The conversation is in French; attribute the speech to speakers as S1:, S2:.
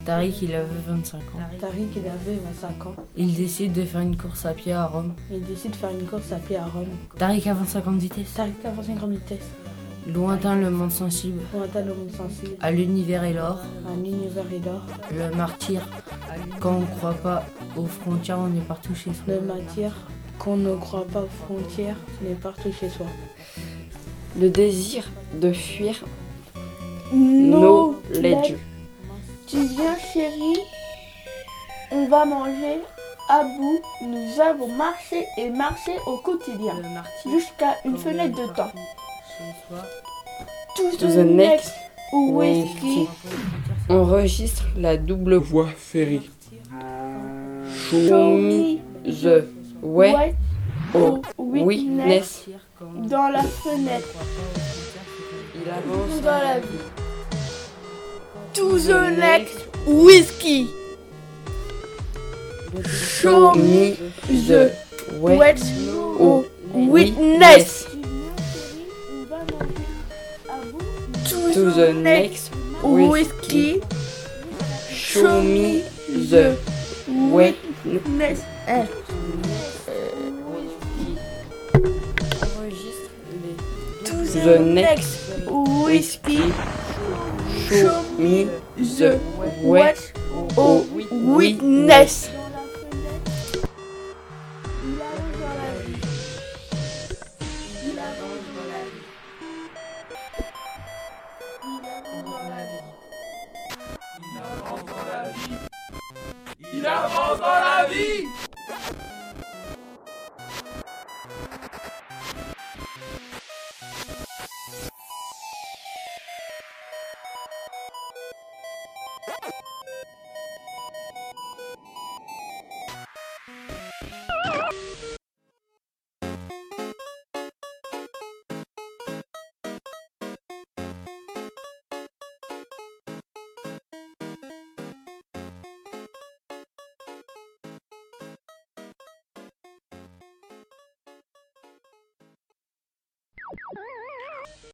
S1: Tariq, il avait 25 ans.
S2: Tariq, il avait 25 ans.
S1: Il décide de faire une course à pied à Rome.
S2: Il décide de faire une course à pied à Rome.
S1: Tariq a 25 ans de vitesse.
S2: Tariq a 25 ans de vitesse.
S1: Lointain le monde sensible.
S2: Lointain le monde sensible.
S1: À l'univers et l'or.
S2: Un univers et l'or.
S1: Le martyr. Quand on ne croit pas aux frontières, on est partout chez soi.
S2: Le martyr. Qu'on ne croit pas aux frontières, on est partout chez soi.
S3: Le désir de fuir
S4: knowledge. Tu viens chérie, on va manger à bout. Nous avons marché et marché au quotidien jusqu'à une fenêtre de temps. To the next whisky.
S3: Enregistre la double
S5: voie ferry.
S4: Show me
S3: the way
S4: au
S3: witness.
S4: Dans la fenêtre.
S3: Il avance
S4: dans la vie. To the next whisky. Show me the way au witness.
S3: To the next
S4: whisky.
S3: Show me the way.
S4: Witness.
S3: The next
S4: whisky.
S3: Show me the way
S4: au witness.
S5: Il avance dans la vie.